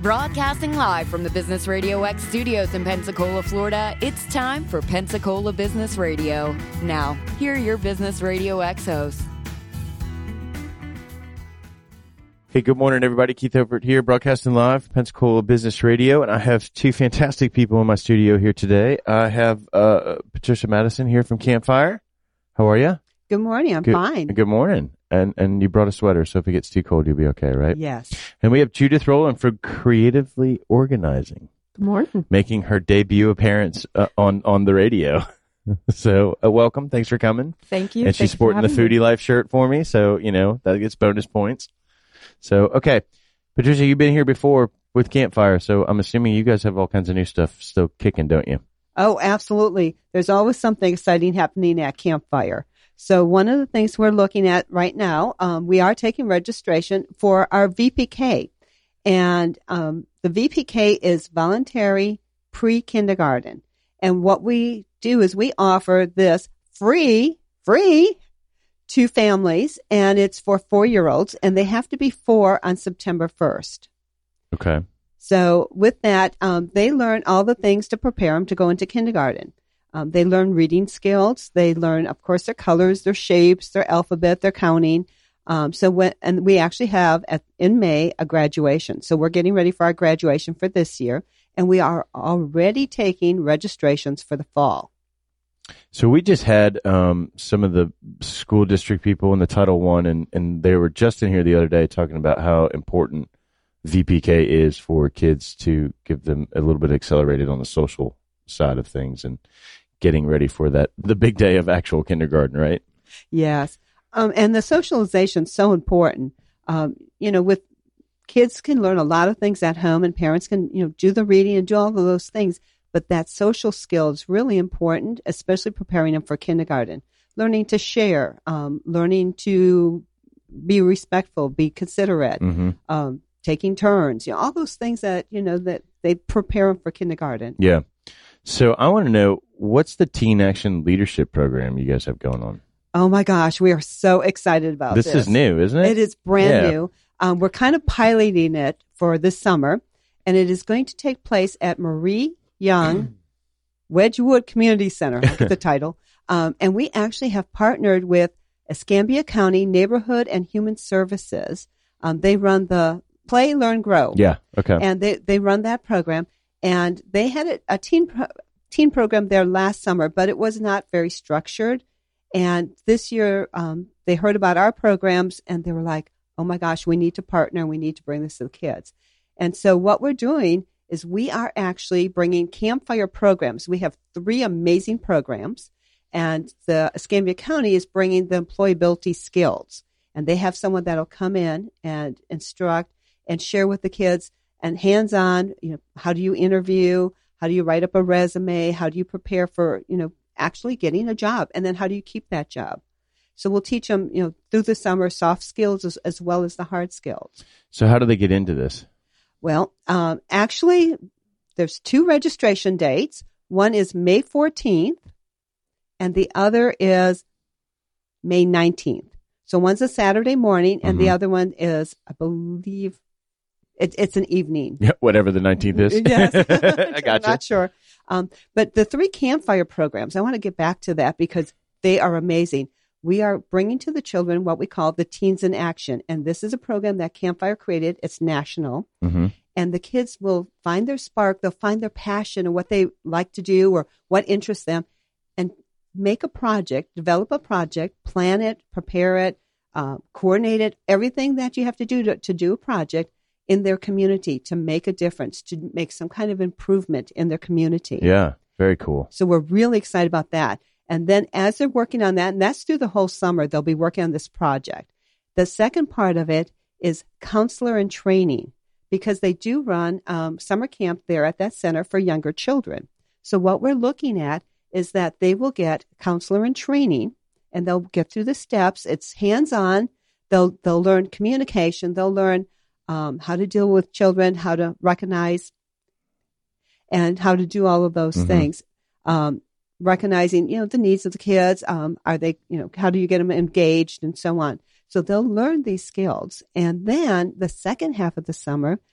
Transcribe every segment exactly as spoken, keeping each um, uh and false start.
Broadcasting live from the Business Radio X studios in Pensacola, Florida, it's time for Pensacola Business Radio. Now, here are your Business Radio X hosts. Hey, good morning, everybody. Keith Overt here, broadcasting live, Pensacola Business Radio, and I have two fantastic people in my studio here today. I have uh, Patricia Madison here from Campfire. How are you? Good morning. I'm good, fine. Good morning. And and you brought a sweater, so if it gets too cold, you'll be okay, right? Yes. And we have Judith Rowland for Creatively Organizing. Good morning. Making her debut appearance uh, on, on the radio. So, uh, welcome. Thanks for coming. Thank you. And she's Thanks sporting the Foodie me. Life shirt for me, so, you know, that gets bonus points. So, okay. Patricia, you've been here before with Campfire, so I'm assuming you guys have all kinds of new stuff still kicking, don't you? Oh, absolutely. There's always something exciting happening at Campfire. So one of the things we're looking at right now, um, we are taking registration for our V P K. And um, the V P K is voluntary pre-kindergarten. And what we do is we offer this free, free to families, and it's for four-year-olds, and they have to be four on September first. Okay. So with that, um, they learn all the things to prepare them to go into kindergarten. Um, they learn reading skills. They learn, of course, their colors, their shapes, their alphabet, their counting. Um, so when, and we actually have at, in May a graduation. So we're getting ready for our graduation for this year, and we are already taking registrations for the fall. So we just had um, some of the school district people in the Title One, and, and they were just in here the other day talking about how important V P K is for kids to give them a little bit accelerated on the social side of things and getting ready for that, the big day of actual kindergarten, right? Yes. Um, and the socialization is so important. Um, you know, with kids can learn a lot of things at home, and parents can, you know, do the reading and do all of those things. But that social skill is really important, especially preparing them for kindergarten. Learning to share, um, learning to be respectful, be considerate, Mm-hmm. um, taking turns, you know, all those things that, you know, that they prepare them for kindergarten. Yeah. So I want to know, what's the Teen Action Leadership Program you guys have going on? Oh my gosh, we are so excited about this. This is new, isn't it? It is brand Yeah. new. Um, we're kind of piloting it for this summer, and it is going to take place at Marie Young Wedgwood Community Center. Look at the title. Um, and we actually have partnered with Escambia County Neighborhood and Human Services. Um, they run the Play, Learn, Grow. Yeah. Okay. And they, they run that program. And they had a, a teen pro, teen program there last summer, but it was not very structured. And this year, um, they heard about our programs, and they were like, oh my gosh, we need to partner, and we need to bring this to the kids. And so what we're doing is we are actually bringing Campfire programs. We have three amazing programs, and the Escambia County is bringing the employability skills. And they have someone that'll come in and instruct and share with the kids, and hands-on, you know, how do you interview? How do you write up a resume? How do you prepare for, you know, actually getting a job? And then how do you keep that job? So we'll teach them, you know, through the summer, soft skills as, as well as the hard skills. So how do they get into this? Well, um, actually, there's two registration dates. One is May fourteenth, and the other is May nineteenth. So one's a Saturday morning, and Mm-hmm. the other one is, I believe, it, it's an evening. Yeah, whatever the nineteenth is. Yes. I got I'm you. not sure. Um, but the three Campfire programs, I want to get back to that because they are amazing. We are bringing to the children what we call the Teens in Action. And this is a program that Campfire created. It's national. Mm-hmm. And the kids will find their spark. They'll find their passion and what they like to do or what interests them, and make a project, develop a project, plan it, prepare it, uh, coordinate it, everything that you have to do to, to do a project in their community to make a difference, to make some kind of improvement in their community. Yeah, very cool. So we're really excited about that. And then as they're working on that, and that's through the whole summer, they'll be working on this project. The second part of it is counselor and training, because they do run um, summer camp there at that center for younger children. So what we're looking at is that they will get counselor and training, and they'll get through the steps. It's hands-on. They'll they'll learn communication. They'll learn um, how to deal with children, how to recognize, and how to do all of those Mm-hmm. things. Um, recognizing, you know, the needs of the kids. Um, are they, you know, how do you get them engaged and so on? So they'll learn these skills. And then the second half of the summer,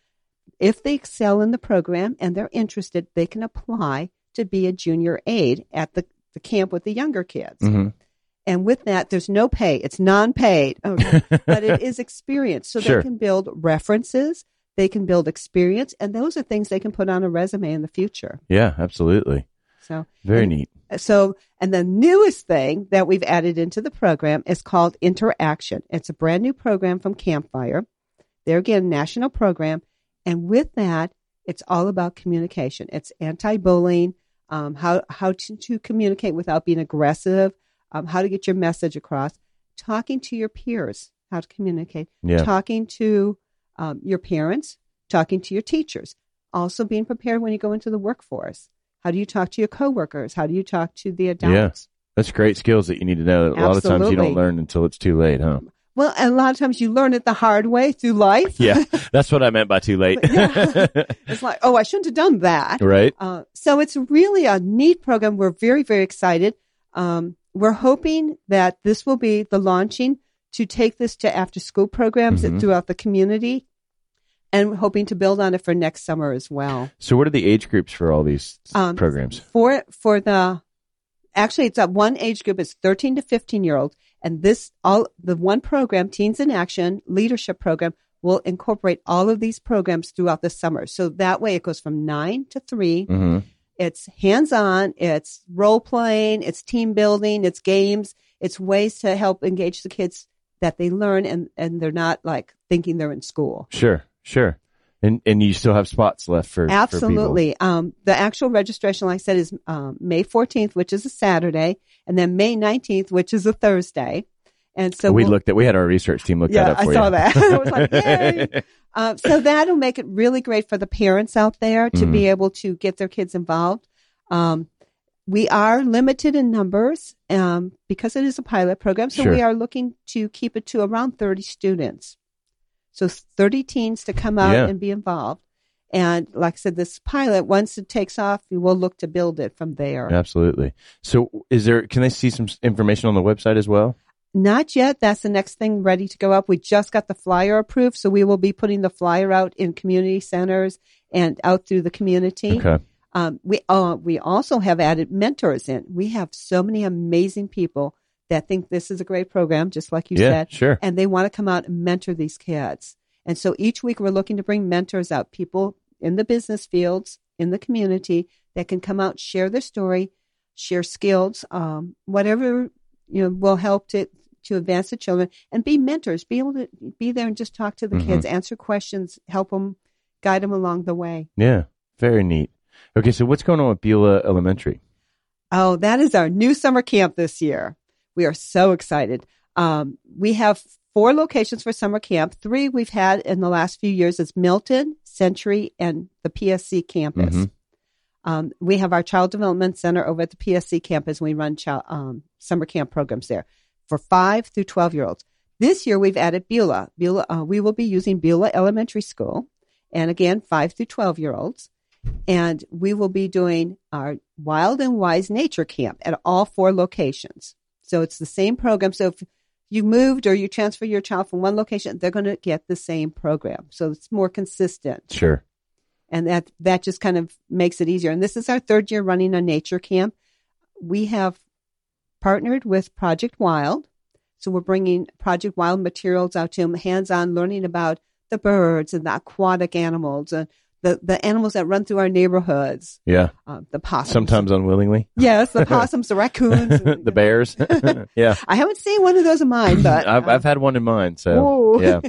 if they excel in the program and they're interested, they can apply to be a junior aide at the, the camp with the younger kids. Mm-hmm. And with that, there's no pay. It's non-paid, okay? But it is experience. So Sure. they can build references, they can build experience, and those are things they can put on a resume in the future. Yeah, absolutely. So Very and, neat. So, and the newest thing that we've added into the program is called Interaction. It's a brand new program from Campfire. They're again, national program. And with that, it's all about communication. It's anti-bullying, um, how, how to, to communicate without being aggressive, um, how to get your message across, talking to your peers, how to communicate, Yeah. talking to um, your parents, talking to your teachers, also being prepared when you go into the workforce. How do you talk to your coworkers? How do you talk to the adults? Yeah. That's great skills that you need to know. That a lot of times you don't Absolutely. learn until it's too late, huh? Well, and a lot of times you learn it the hard way through life. Yeah, that's what I meant by too late. Yeah. It's like, oh, I shouldn't have done that. Right? Uh, so it's really a neat program. We're very, very excited. Um, we're hoping that this will be the launching to take this to after school programs Mhm. throughout the community, and we're hoping to build on it for next summer as well. So what are the age groups for all these Um, programs? For for the actually, it's a one age group is thirteen to fifteen year olds, and this all the one program, Teens in Action Leadership Program, will incorporate all of these programs throughout the summer. So that way, it goes from nine to three. Mm-hmm. It's hands on. It's role playing. It's team building. It's games. It's ways to help engage the kids that they learn, and and they're not like thinking they're in school. Sure, sure. And and you still have spots left for for Absolutely. Um, the actual registration, like I said, is um, May fourteenth, which is a Saturday, and then May nineteenth, which is a Thursday. And so people. We we'll- looked at. We had our research team look yeah, that up for I saw you. that. I was like, yay. Um, so that'll make it really great for the parents out there to Mhm. be able to get their kids involved. Um, we are limited in numbers um, because it is a pilot program. So Sure. we are looking to keep it to around thirty students. So thirty teens to come out Yeah. and be involved. And like I said, this pilot, once it takes off, we will look to build it from there. Absolutely. So is there? Can they see some s- information on the website as well? Not yet. That's the next thing ready to go up. We just got the flyer approved, so we will be putting the flyer out in community centers and out through the community. Okay. Um, we uh, we also have added mentors in. We have so many amazing people that think this is a great program, just like you Yeah, said, sure. and they want to come out and mentor these kids. And so each week we're looking to bring mentors out, people in the business fields, in the community that can come out, share their story, share skills, um, whatever you know will help to to advance the children and be mentors, be able to be there and just talk to the Mhm. kids, answer questions, help them, guide them along the way. Yeah. Very neat. Okay. So what's going on with Beulah Elementary? Oh, that is our new summer camp this year. We are so excited. Um, we have four locations for summer camp. Three we've had in the last few years is Milton, Century, and the P S C campus. Mhm. Um, we have our Child Development Center over at the P S C campus. We run child, um, summer camp programs there for five through twelve year olds. This year we've added Beulah. Beulah uh, we will be using Beulah Elementary School, and again five through twelve year olds. And we will be doing our Wild and Wise Nature Camp at all four locations. So it's the same program. So if you moved or you transfer your child from one location, they're going to get the same program. So it's more consistent. Sure. And that, that just kind of makes it easier. And this is our third year running a nature camp. We have partnered with Project Wild. So we're bringing Project Wild materials out to them, hands-on learning about the birds and the aquatic animals and the, the animals that run through our neighborhoods, Yeah. uh, the possums. Sometimes unwillingly. Yes, the possums, the raccoons. and- The bears. Yeah. I haven't seen one of those in mine, but I've uh, I've had one in mind. So Whoa. yeah.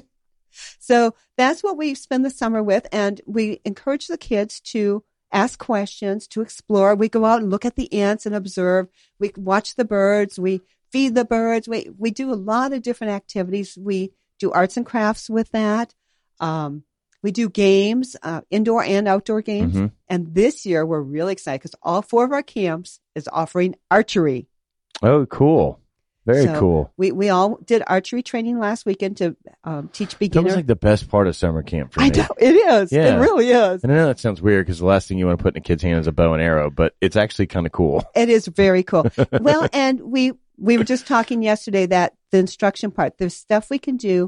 So that's what we spend the summer with. And we encourage the kids to ask questions, to explore. We go out and look at the ants and observe. We watch the birds. We feed the birds. We, we do a lot of different activities. We do arts and crafts with that. Um, we do games, uh, indoor and outdoor games. Mhm. And this year we're really excited because all four of our camps is offering archery. Oh, cool. Very So cool. We, we all did archery training last weekend to um, teach That beginner. was like the best part of summer camp for me. I know it is. Yeah. It really is. And I know that sounds weird because the last thing you want to put in a kid's hand is a bow and arrow, but it's actually kind of cool. It is very cool. Well, and we we were just talking yesterday that the instruction part, there's stuff we can do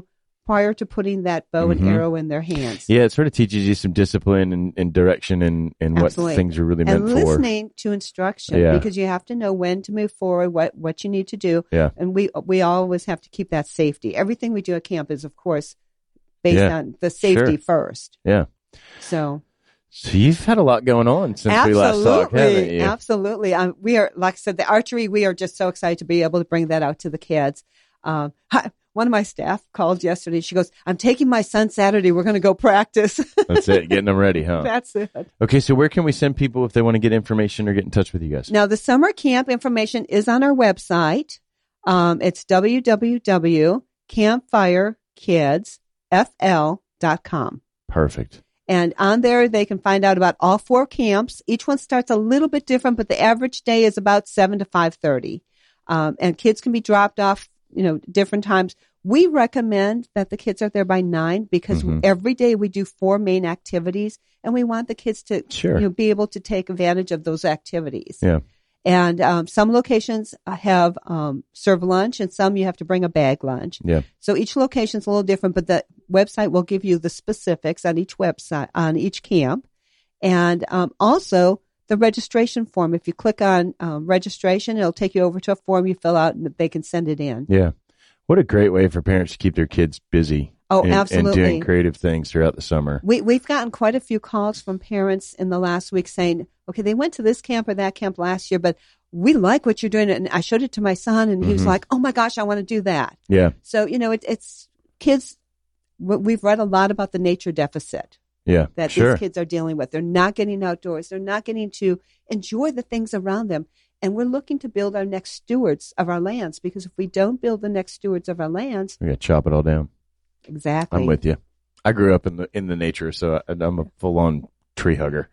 prior to putting that bow Mhm. and arrow in their hands. Yeah, it sort of teaches you some discipline and, and direction and, and what Absolutely. things are really meant And for. listening to instruction, Yeah. because you have to know when to move forward, what, what you need to do. Yeah. And we we always have to keep that safety. Everything we do at camp is, of course, based Yeah. on the safety Sure. first. Yeah. So So you've had a lot going on since we last talked, haven't absolutely, you? absolutely. Um, we are, like I said, the archery. We are just so excited to be able to bring that out to the kids. Um, hi- one of my staff called yesterday. She goes, "I'm taking my son Saturday. We're going to go practice." That's it, getting them ready, huh? That's it. Okay, so where can we send people if they want to get information or get in touch with you guys? Now, the summer camp information is on our website. Um, it's w w w dot campfire kids f l dot com. Perfect. And on there, they can find out about all four camps. Each one starts a little bit different, but the average day is about seven to five thirty. Um, and kids can be dropped off, you know, different times. We recommend that the kids are there by nine because Mhm. every day we do four main activities, and we want the kids to Sure. you know, be able to take advantage of those activities. Yeah. And um, some locations have um, serve lunch, and some you have to bring a bag lunch. Yeah. So each location is a little different, but the website will give you the specifics on each website, on each camp. And um, also the registration form. If you click on um, registration, it'll take you over to a form you fill out and they can send it in. Yeah. What a great way for parents to keep their kids busy. Oh, and, absolutely. And doing creative things throughout the summer. We, we've gotten quite a few calls from parents in the last week saying, okay, they went to this camp or that camp last year, but we like what you're doing. And I showed it to my son and he was Mhm. like, oh my gosh, I want to do that. Yeah. So, you know, it, it's kids. w- We've read a lot about the nature deficit Yeah. that Sure. these kids are dealing with. They're not getting outdoors. They're not getting to enjoy the things around them. And we're looking to build our next stewards of our lands, because if we don't build the next stewards of our lands, We're going to chop it all down. exactly. I'm with you. I grew up in the in the nature, so I, I'm a full on tree hugger.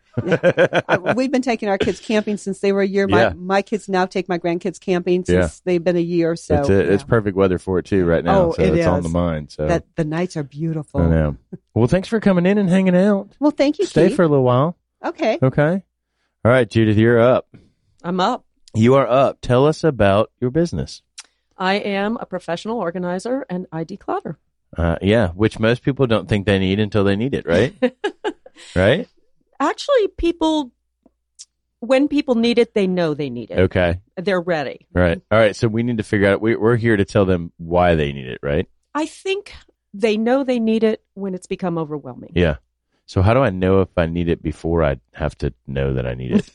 Uh, We've been taking our kids camping since they were a year. My, Yeah. my kids now take my grandkids camping since Yeah. they've been a year. So It's it. yeah. It's perfect weather for it too right now. Oh, so it it's on is. the mind. So that the nights are beautiful. I know. Well, thanks for coming in and hanging out. Well, thank you, Stay Keith. for a little while. Okay. Okay. All right, Judith, you're up. I'm up. You are up. Tell us about your business. I am a professional organizer and I declutter. Uh, yeah, which most people don't think they need until they need it, right? Right? Actually, people, when people need it, they know they need it. Okay. They're ready. Right. All right. So we need to figure out, we, we're here to tell them why they need it, right? I think they know they need it when it's become overwhelming. Yeah. So how do I know if I need it before I have to know that I need it?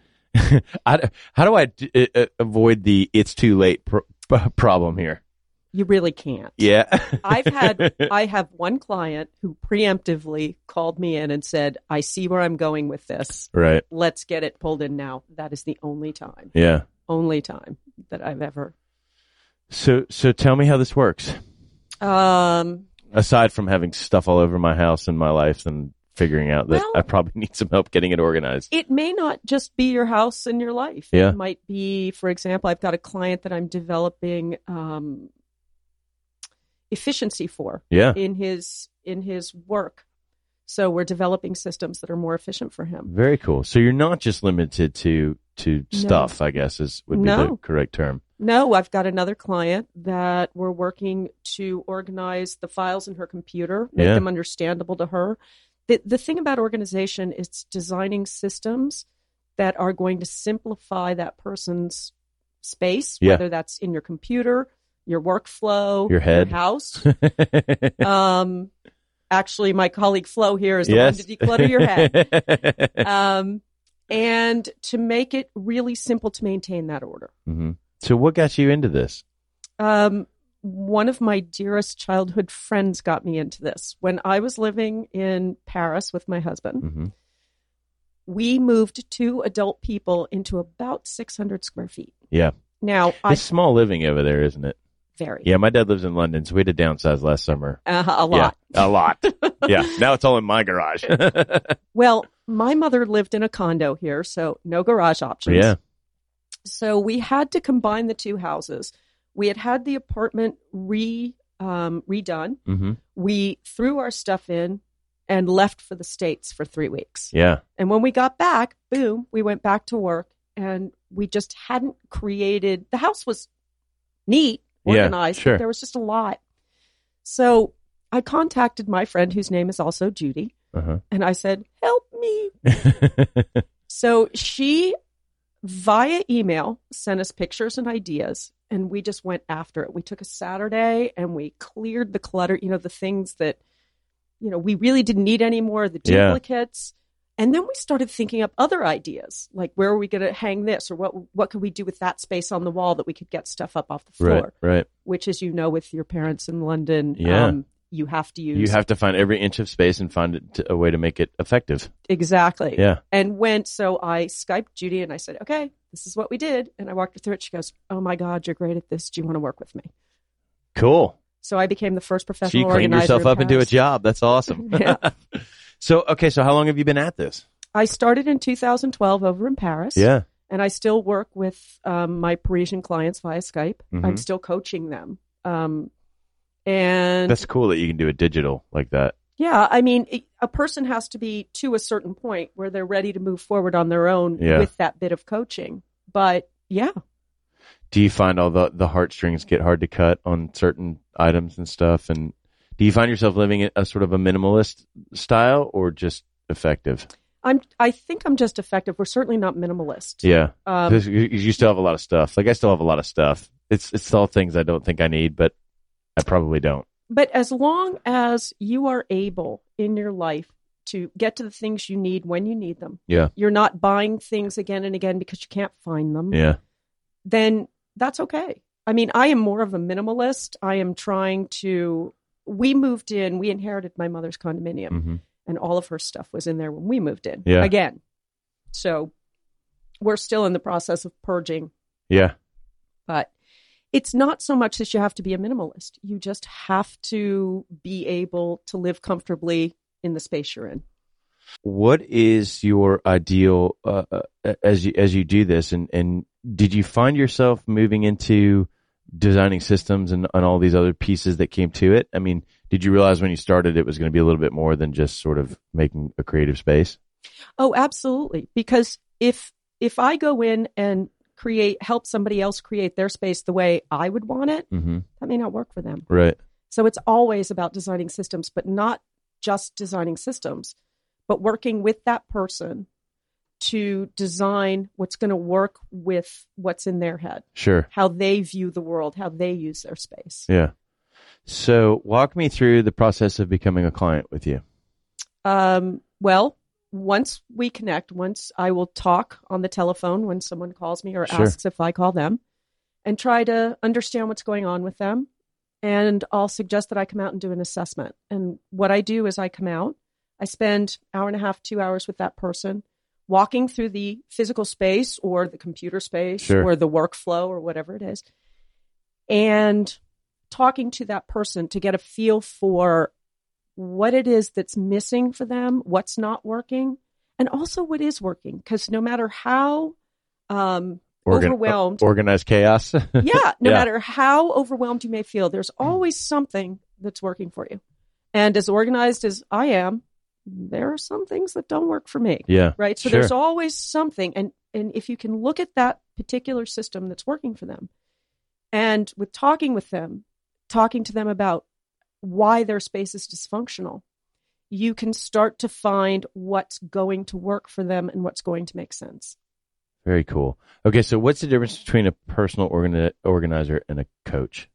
I, how do I d- uh, avoid the it's too late pr- problem here? You really can't. Yeah. I've had, I have one client who preemptively called me in and said, I see where I'm going with this. Right. Let's get it pulled in now. That is the only time, Yeah. only time that I've ever. So, so tell me how this works. Um, Aside from having stuff all over my house and my life and figuring out that Well- I probably need some help getting it organized. It may not just be your house and your life. Yeah. It might be, for example, I've got a client that I'm developing um, efficiency for Yeah. in his in his work. So we're developing systems that are more efficient for him. Very cool. So you're not just limited to to No. stuff, I guess is would be the No. correct term. No, I've got another client that we're working to organize the files in her computer, make Yeah. them understandable to her. The the thing about organization is designing systems that are going to simplify that person's space, Yeah. whether that's in your computer, your workflow, Your head. house. um, actually, my colleague Flo here is the Yes. one to declutter your head. Um, and to make it really simple to maintain that order. hmm So what got you into this? Um, one of my dearest childhood friends got me into this. When I was living in Paris with my husband, hmm we moved two adult people into about six hundred square feet. Yeah. Now, I It's small living over there, isn't it? very Yeah, my dad lives in London, so we had to downsize last summer. uh, a lot. Yeah, a lot. Yeah, now it's all in my garage. Well, my mother lived in a condo here, so no garage options. Yeah. So we had to combine the two houses. We had had the apartment re um, redone. hmm We threw our stuff in and left for the States for three weeks. Yeah. And when we got back, boom, we went back to work, and we just hadn't created, the house was neat, Yeah, organized, sure. but there was just a lot. So I contacted my friend whose name is also Judy, Uh-huh. and I said, help me. So she, via email, sent us pictures and ideas, and we just went after it. We took a Saturday and we cleared the clutter, you know, the things that, you know, we really didn't need anymore, the Yeah. duplicates. And then we started thinking up other ideas, like where are we going to hang this, or what what could we do with that space on the wall that we could get stuff up off the floor, Right, right. which, as you know, with your parents in London, Yeah. um, you have to use. You have to find every inch of space and find it to, a way to make it effective. Exactly. Yeah. And went, so I Skyped Judy and I said, okay, this is what we did. And I walked her through it. She goes, oh my God, you're great at this. Do you want to work with me? Cool. So I became the first So professional you cleaned organizer yourself in up into a Paris. job. That's awesome. Yeah. So, okay, so how long have you been at this? I started in two thousand twelve over in Paris. Yeah. And I still work with um, my Parisian clients via Skype. Mhm. I'm still coaching them. Um, and That's cool that you can do it digital like that. yeah, I mean, it, a person has to be to a certain point where they're ready to move forward on their own Yeah. with that bit of coaching. But yeah, Do you find all the, the heartstrings get hard to cut on certain items and stuff? And do you find yourself living a sort of a minimalist style or just effective? I'm. I think I'm just effective. We're certainly not minimalist. Yeah. Um, 'Cause you you still have a lot of stuff. Like I still have a lot of stuff. It's it's all things I don't think I need, but I probably don't. But as long as you are able in your life to get to the things you need when you need them, Yeah. you're not buying things again and again because you can't find them, Yeah. then that's okay. I mean, I am more of a minimalist. I am trying to, we moved in, we inherited my mother's condominium, hmm and all of her stuff was in there when we moved in Yeah. again. So we're still in the process of purging, Yeah. but it's not so much that you have to be a minimalist. You just have to be able to live comfortably in the space you're in. What is your ideal uh, uh, as you as you do this? And and did you find yourself moving into designing systems and, and all these other pieces that came to it? I mean, did you realize when you started it was going to be a little bit more than just sort of making a creative space? Oh, absolutely. Because if if I go in and create, help somebody else create their space the way I would want it, Mm-hmm. that may not work for them. Right. So it's always about designing systems, but not just designing systems, but working with that person to design what's going to work with what's in their head, Sure. how they view the world, how they use their space. Yeah. So walk me through the process of becoming a client with you. Um, well, once we connect, once I will talk on the telephone when someone calls me or Sure. asks if I call them, and try to understand what's going on with them. And I'll suggest that I come out and do an assessment. And what I do is I come out, I spend hour and a half, two hours with that person, walking through the physical space or the computer space Sure. or the workflow or whatever it is, and talking to that person to get a feel for what it is that's missing for them, what's not working, and also what is working. Because no matter how um, Organ- overwhelmed, Organized chaos. yeah, no Yeah. matter how overwhelmed you may feel, there's always something that's working for you. And as organized as I am, there are some things that don't work for me. Yeah. Right. So Sure. there's always something. And, and if you can look at that particular system that's working for them, and with talking with them, talking to them about why their space is dysfunctional, you can start to find what's going to work for them and what's going to make sense. Very cool. Okay, so what's the difference between a personal organi- organizer and a coach?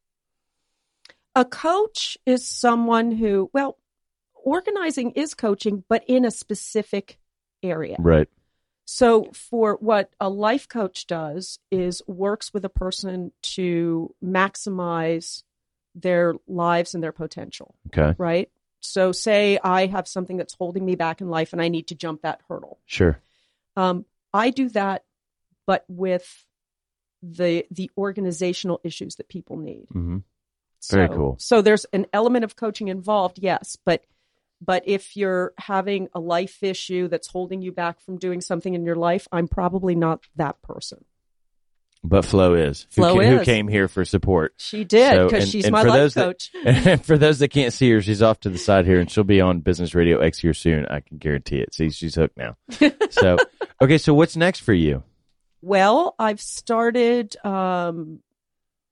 A coach is someone who, well, organizing is coaching, but in a specific area. Right. So for what a life coach does is works with a person to maximize their lives and their potential, Okay. right? So say I have something that's holding me back in life and I need to jump that hurdle. Sure. Um, I do that, but with the the organizational issues that people need. Mm-hmm. Very So- cool. So there's an element of coaching involved, yes, but but if you're having a life issue that's holding you back from doing something in your life, I'm probably not that person. But Flo is. Flo who, ca- who is. came here for support. She did So, because and- she's and my for life those that- coach. And for those that can't see her, she's off to the side here, and she'll be on Business Radio X here soon. I can guarantee it. See, she's hooked now. So, okay, so what's next for you? Well, I've started um,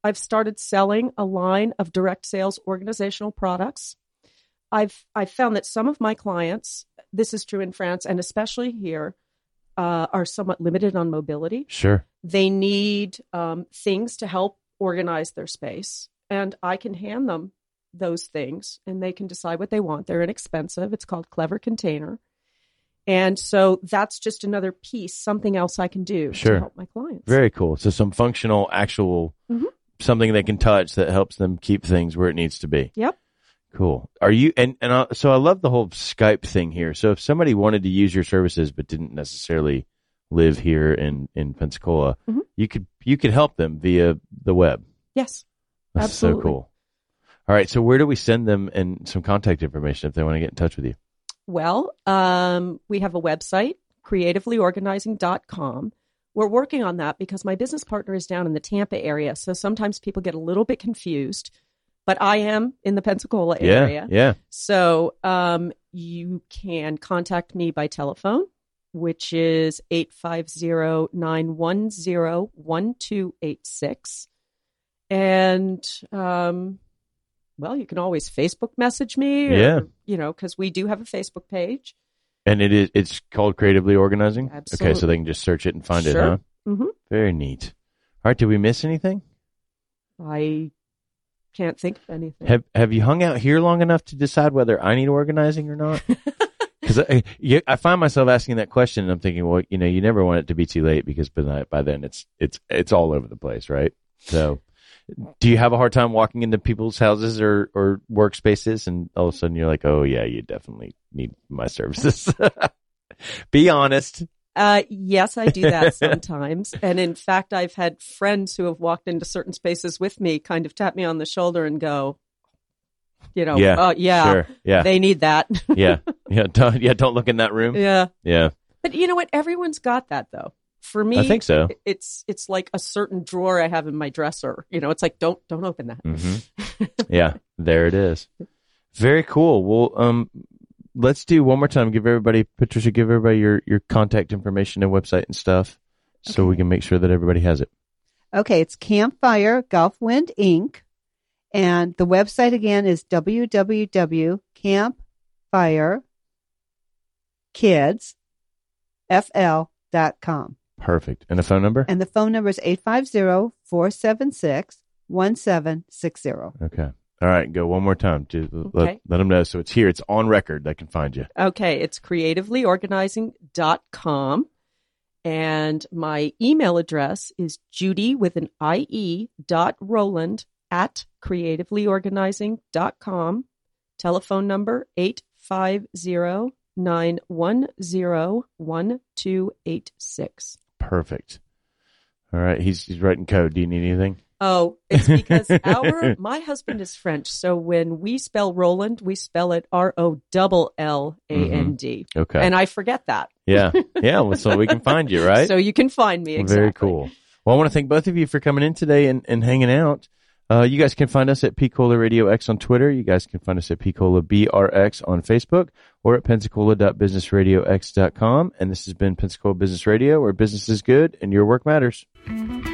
I've started selling a line of direct sales organizational products. I've I've found that some of my clients, this is true in France and especially here, uh, are somewhat limited on mobility. Sure. They need um, things to help organize their space, and I can hand them those things, and they can decide what they want. They're inexpensive. It's called Clever Container. And so that's just another piece, something else I can do Sure. to help my clients. Very cool. So some functional, actual, Mhm. something they can touch that helps them keep things where it needs to be. Yep. Cool. Are you, and, and uh, so I love the whole Skype thing here. So if somebody wanted to use your services but didn't necessarily live here in, in Pensacola, Mhm. you could, you could help them via the web. Yes. That's Absolutely. so cool. All right. So where do we send them and some contact information if they want to get in touch with you? Well, um, we have a website, creatively organizing dot com. We're working on that because my business partner is down in the Tampa area. So sometimes people get a little bit confused, but I am in the Pensacola area. Yeah. Yeah. So um, you can contact me by telephone, which is eight five zero, nine one zero, one two eight six. And, um, well, you can always Facebook message me. Or, Yeah. You know, because we do have a Facebook page. And it is, it's called Creatively Organizing? Okay. So Absolutely. they can just search it and find it, Sure. huh? Mm-hmm. Very neat. All right. Did we miss anything? I can't think of anything. Have Have you hung out here long enough to decide whether I need organizing or not? Because I, you- I find myself asking that question, and I'm thinking, well, you know, you never want it to be too late because by, by then it's it's it's all over the place, right? So, do you have a hard time walking into people's houses or or workspaces, and all of a sudden you're like, oh yeah, you definitely need my services? Be honest. Uh, yes, I do that sometimes. And in fact, I've had friends who have walked into certain spaces with me kind of tap me on the shoulder and go, you know, Yeah, oh, yeah, Sure. Yeah. they need that. yeah. Yeah. Don't, yeah. Don't look in that room. Yeah. Yeah. But you know what? Everyone's got that though. For me, I think so. it's it's like a certain drawer I have in my dresser. You know, it's like, don't don't open that. Mm-hmm. Yeah, there it is. Very cool. Well, um, let's do one more time. Give everybody, Patricia, give everybody your, your contact information and website and stuff so Okay. we can make sure that everybody has it. Okay, it's Campfire Gulfwind Incorporated. And the website again is w w w dot campfire kids f l dot com. Perfect. And a phone number? And the phone number is eight five zero, four seven six, one seven six zero. Okay. All right. Go one more time. To Okay. let, let them know. So it's here. It's on record. They can find you. Okay, it's creatively organizing dot com. And my email address is Judy with an I E dot Roland at creatively organizing dot com. Telephone number eight five zero, nine one zero, one two eight six. Perfect. All right. He's, he's writing code. Do you need anything? Oh, it's because our my husband is French, so when we spell Roland, we spell it R O L L A N D. Okay. And I forget that. Yeah. Yeah. Well, so we can find you, right? So you can find me exactly. Very cool. Well, I want to thank both of you for coming in today and, and hanging out. Uh, you guys can find us at Pensacola Radio X on Twitter. You guys can find us at Pensacola B R X on Facebook or at pensacola dot business radio x dot com. And this has been Pensacola Business Radio, where business is good and your work matters.